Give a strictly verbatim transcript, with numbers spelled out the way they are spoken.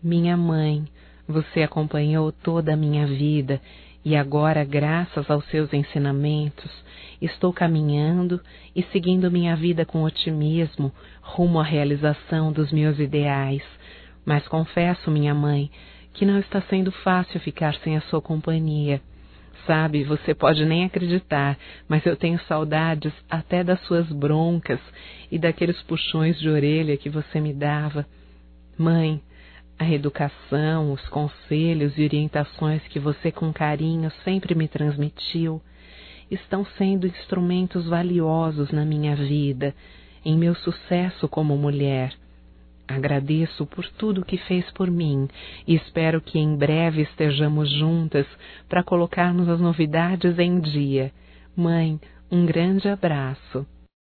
Minha mãe, você acompanhou toda a minha vida e agora, graças aos seus ensinamentos, estou caminhando e seguindo minha vida com otimismo rumo à realização dos meus ideais. Mas confesso, minha mãe, que não está sendo fácil ficar sem a sua companhia. Sabe, você pode nem acreditar, mas eu tenho saudades até das suas broncas e daqueles puxões de orelha que você me dava. Mãe, a educação, os conselhos e orientações que você com carinho sempre me transmitiu estão sendo instrumentos valiosos na minha vida, em meu sucesso como mulher. Agradeço por tudo que fez por mim e espero que em breve estejamos juntas para colocarmos as novidades em dia. Mãe, um grande abraço.